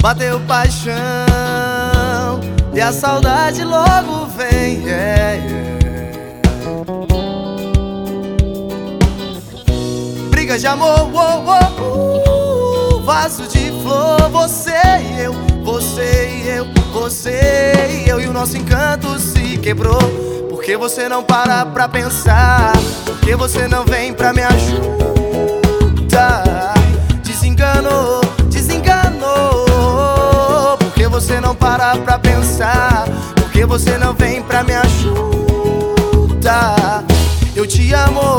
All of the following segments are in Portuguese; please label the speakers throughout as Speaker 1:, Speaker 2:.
Speaker 1: bateu paixão e a saudade logo vem, Briga de amor, vaso de flor, você e eu, você e eu, você e eu. E o nosso encanto se quebrou, porque você não para pra pensar, porque você não vem pra me ajudar. Desenganou, desenganou, porque você não para pra pensar, porque você não vem pra me ajudar. Eu te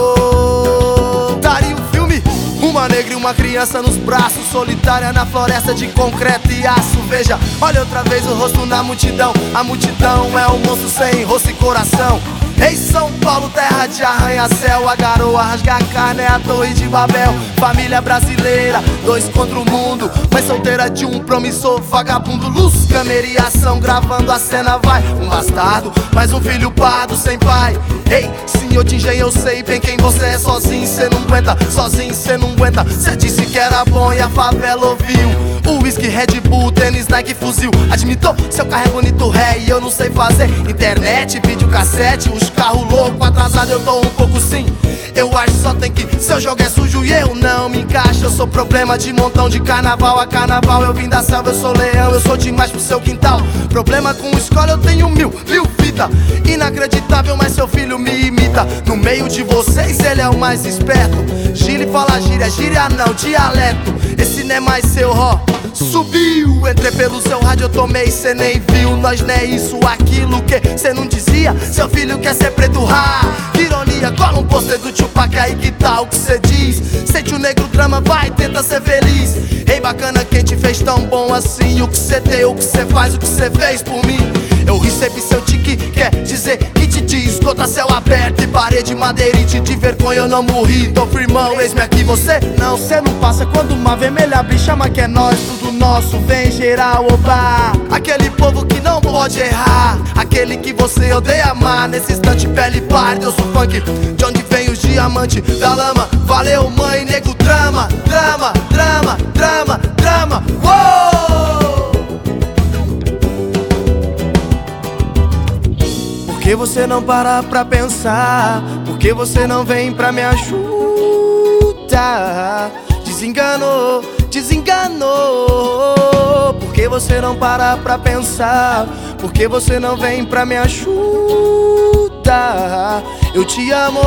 Speaker 1: amo. Daria um filme, uma negra e uma criança nos braços, solitária na floresta de concreto e aço. Veja, olha outra vez o rosto na multidão. A multidão é um monstro sem rosto e coração. Em São Paulo, terra de arranha-céu, a garoa rasga a carne, é a torre de Babel. Família brasileira, dois contra o mundo, mãe solteira de um promissor vagabundo. Luz, câmera e ação, gravando a cena vai. Um bastardo, mais um filho pardo sem pai. Ei, senhor de engenho, eu sei bem quem você é. Sozinho cê não aguenta, sozinho cê não aguenta. Cê disse que era bom e a favela ouviu. O whisky, Red Bull, tênis, Nike, fuzil. Admitou, seu carro é bonito, ré, e eu não sei fazer. Internet, videocassete, os carros loucos, atrasado eu tô um pouco sim. Eu acho que só tem que, seu jogo é sujo e eu não me encaixo. Eu sou problema de montão de carnaval a carnaval. Eu vim da selva, eu sou leão, eu sou demais pro seu quintal. Problema com escola, eu tenho mil fita. Inacreditável, mas seu filho me imita. No meio de vocês ele é o mais esperto. Gíria fala gíria, gíria não, dialeto. Esse não é mais seu ró. Subiu, entrei pelo seu rádio, eu tomei, cê nem viu. Nós não é isso, aquilo que cê não dizia. Seu filho quer ser preto, que ironia. Cola um pôster do Tupac, aí que tal o que cê diz? Sente o negro drama, vai, tenta ser feliz. Ei, bacana, quem te fez tão bom assim? O que cê deu, o que cê faz, o que cê fez por mim? Eu recebi seu tique, quer dizer que te diz. Conta céu aberto e parede madeirite. De vergonha eu não morri, tô firmão, eis-me aqui. Você não, cê não passa quando uma vermelha abre, chama que é nós, tudo nosso, vem geral, oba. Aquele povo que não pode errar, aquele que você odeia amar. Nesse instante pele parda, eu sou funk. De onde vem os diamantes da lama? Valeu mãe, nego, drama, drama, drama, drama, drama, uou! Por que você não para pra pensar? Por que você não vem pra me ajudar? Desenganou, desenganou. Por que você não para pra pensar? Por que você não vem pra me ajudar? Eu te amo.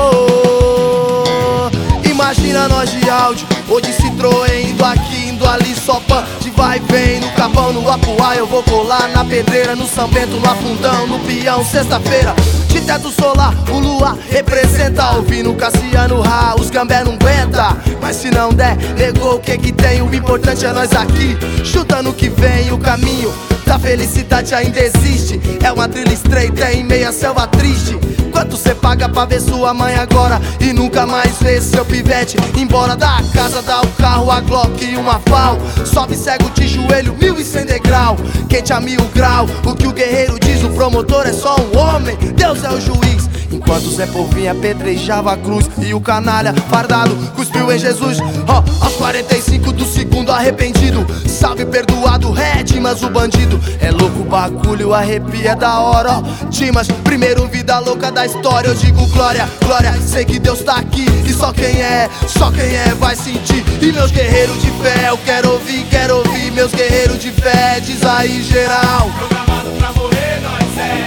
Speaker 1: Imagina nós de áudio, ou de Citroën, indo aqui, indo ali, só pan de vai e vem. No Capão, no Apuá, eu vou colar na pedreira, no São Bento, no Afundão, no Peão, sexta-feira. De teto solar, o luar representa. Ouvindo Cassiano Rá, os gambé não aguenta. Mas se não der, negou o que que tem. O importante é nós aqui, chutando que vem. O caminho da felicidade ainda existe. É uma trilha estreita em meia selva triste. Quanto cê paga pra ver sua mãe agora e nunca mais ver seu pivete embora da casa, dá o carro, a Glock e uma FAL. Sobe cego de joelho, 1100 degrau, quente a 1000 grau. O que o guerreiro diz, o promotor é só um homem, Deus é o juiz. Enquanto Zé Povinho apedrejava a cruz e o canalha fardado cuspiu em Jesus. Aos 45 do segundo arrependido, salve perdoado, Dimas o bandido. É louco o bagulho, arrepia da hora, ó. Dimas, primeiro vida louca da história. Eu digo glória, glória, sei que Deus tá aqui. E só quem é vai sentir. E meus guerreiros de fé, eu quero ouvir meus guerreiros de fé, diz aí geral.
Speaker 2: Programado pra morrer, nós é.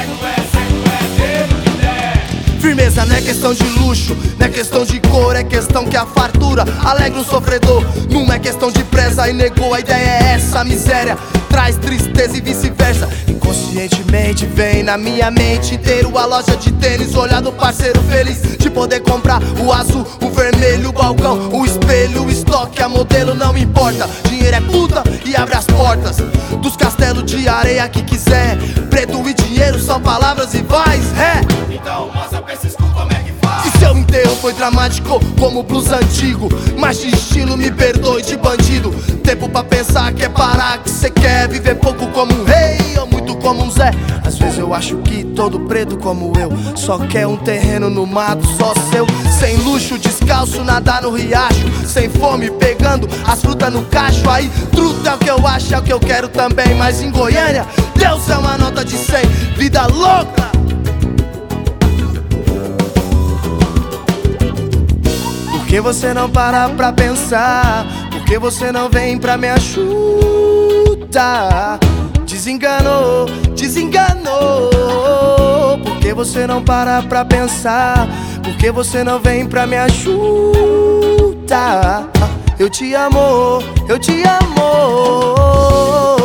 Speaker 1: Firmeza não é questão de luxo, não é questão de cor, é questão que a fartura alegra o sofredor. Não é questão de presa e negou, a ideia é essa. Miséria traz tristeza e vice-versa. Inconscientemente vem na minha mente inteiro a loja de tênis, olhar do parceiro feliz de poder comprar o azul, o vermelho, o balcão, o espelho, o estoque, a modelo não importa. Dinheiro é puta e abre as portas dos castelos de areia que quiser. Preto e dinheiro são palavras iguais,
Speaker 2: Então mostra pra esses cu como é que faz.
Speaker 1: E seu enterro foi dramático como blues antigo, mas de estilo me perdoe de bandido. Tempo pra pensar, quer parar, que cê quer viver pouco como um rei ou muito como como um Zé. Às vezes eu acho que todo preto como eu só quer um terreno no mato, só seu. Sem luxo, descalço, nadar no riacho, sem fome, pegando as frutas no cacho. Aí, truta é o que eu acho, é o que eu quero também. Mas em Goiânia, Deus é uma nota de 100. Vida louca! Por que você não para pra pensar? Por que você não vem pra me ajudar? Desenganou, desenganou. Por que você não para pra pensar? Por que você não vem pra me ajudar? Eu te amo, eu te amo.